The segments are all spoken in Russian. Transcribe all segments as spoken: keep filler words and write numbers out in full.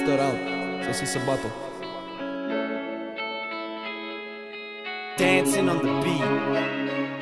Шестой раунд. Сосиса батл. Dancing on the beat.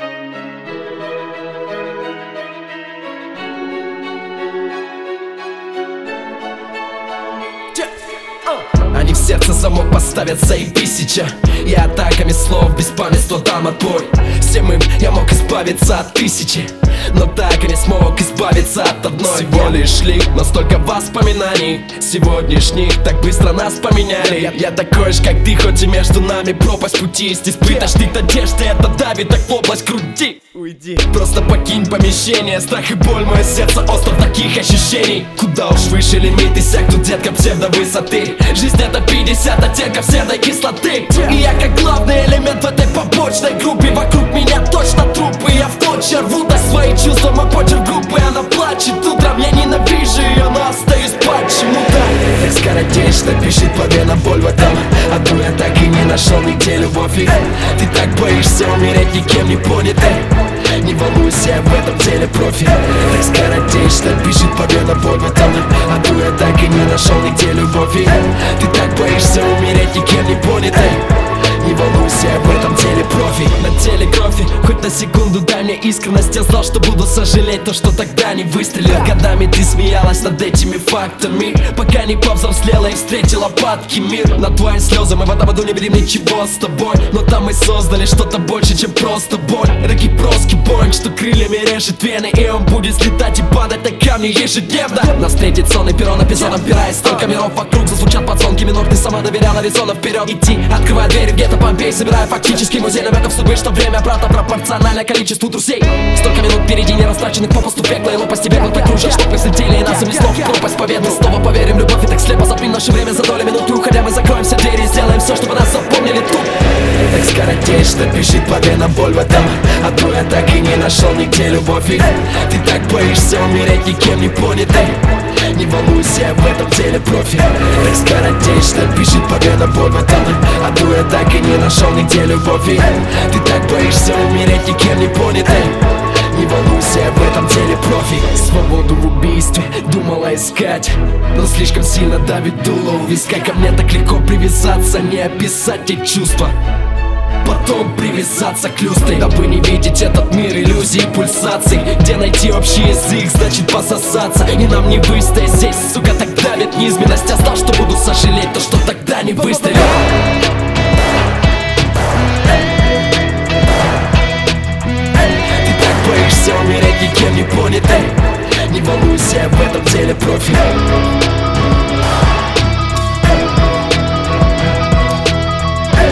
Они в сердце замок поставят, заебись сейчас. Я атаками слов без памятства дам отбой. Всем им я мог избавиться от тысячи, но так и не смог избавиться от одной. Всего лишь лик, но столько воспоминаний сегодняшних так быстро нас поменяли. Я, я такой же, как ты, хоть и между нами пропасть пути. Здесь пыточник надежды, это давит так в область груди. Уйди. Просто покинь помещение. Страх и боль, мое сердце остров таких ощущений. Куда уж выше лимит, иссякнут детка псевдовысоты. Жизнь это пятьдесят оттенков серной кислоты. И я как главный элемент в этой побочной группе. Вокруг меня точно трупы, я в ночь рву до свои чувства. Мой почерк группы, она плачет утром. Я ненавижу ее, но остаюсь почему-то. Так скоротечно пишет по венам боль в этом аду. Я так и не нашел нигде любовь. И ты так боишься умереть, никем не понятый. Не волнуйся, я в этом деле профи. Так скоротечно пишет по венам боль в этом аду. Я так и не нашел нигде любовь. И ты так боишься умереть, никем не понятый. Не волнуйся, я в этом деле профи. На теле крови, хоть на секунду дай мне искренность. Я знал, что буду сожалеть то, что тогда не выстрелил. Годами ты смеялась над этими фактами, пока не повзрослела и встретила падкий мир. На твои слезы мы в этом аду не видим ничего с тобой, но там мы создали что-то больше, чем просто боль. Раки проски бонь, что крыльями режет вены, и он будет слетать и падать на камни ежедневно. Нас встретит сон и перо на эпизодом пера. И столько миров вокруг зазвучат подзвонки минор. Ты сама доверяла резонно вперед идти, открывая двери в гетто Помпей, собирая фактически музей наметов судьбы, что время обратно пропорционально количеству друзей. Столько минут впереди не растраченных попусту пекло и лопасти вернутой кружек, чтоб взлетели и нас унесло в пропасть победы. Снова поверим в любовь и так слепо затмим наше время за доли минуты. Уходя мы закроем все двери и сделаем все, чтобы нас запомнили тут. Так скоротечно пишет по венам боль в этом аду. Я так и не нашел нигде любовь. И ты так боишься умереть, никем не понятый. Не волнуйся, я в этом деле профи. Так скоротечно пишет по венам боль в этом аду. Я так и не нашел нигде любовь. И ты так боишься умереть, никем не понятый. Не волнуйся, я в этом деле профи. Свободу в убийстве думала искать, но слишком сильно давит дуло у виска. Ко мне так легко привязаться, не описать эти чувства, потом привязаться к люстре, дабы не видеть этот мир иллюзий и пульсаций. Где найти общий язык, значит пососаться. И нам не выстоять здесь, сука, так давит низменность. Я знал, что буду сожалеть то, что тогда не выстрелил. Ты так боишься умереть, никем не понятый. Не волнуйся, я в этом деле профи.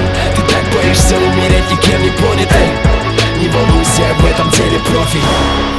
Боишься умереть, никем не понятый. Не волнуйся, я в этом деле профи.